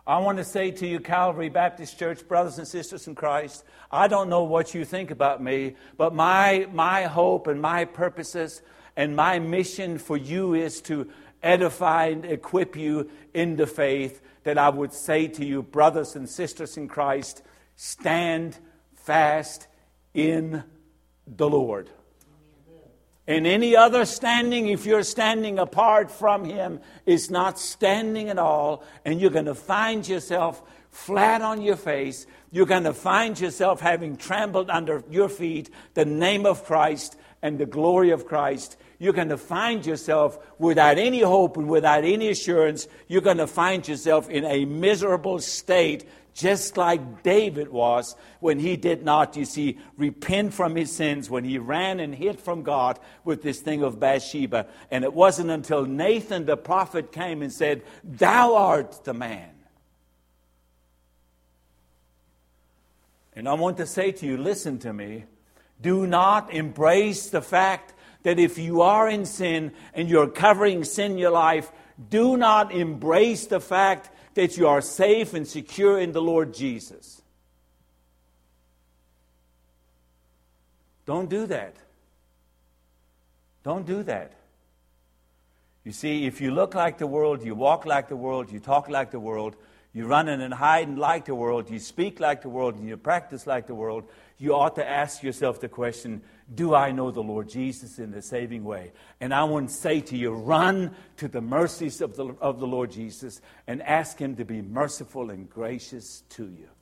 I want to say to you, Calvary Baptist Church, brothers and sisters in Christ, I don't know what you think about me, but my hope and my purposes and my mission for you is to edify and equip you in the faith, that I would say to you, brothers and sisters in Christ, stand fast in the Lord. And any other standing, if you're standing apart from Him, is not standing at all. And you're going to find yourself flat on your face. You're going to find yourself having trampled under your feet the name of Christ and the glory of Christ. You're going to find yourself without any hope and without any assurance. You're going to find yourself in a miserable state, just like David was when he did not, you see, repent from his sins, when he ran and hid from God with this thing of Bathsheba. And it wasn't until Nathan the prophet came and said, "Thou art the man." And I want to say to you, listen to me. Do not embrace the fact that if you are in sin and you're covering sin in your life, do not embrace the fact that you are safe and secure in the Lord Jesus. Don't do that. Don't do that. You see, if you look like the world, you walk like the world, you talk like the world, you run in and hide like the world, you speak like the world, and you practice like the world, you ought to ask yourself the question, do I know the Lord Jesus in a saving way? And I want to say to you, run to the mercies of the Lord Jesus and ask Him to be merciful and gracious to you.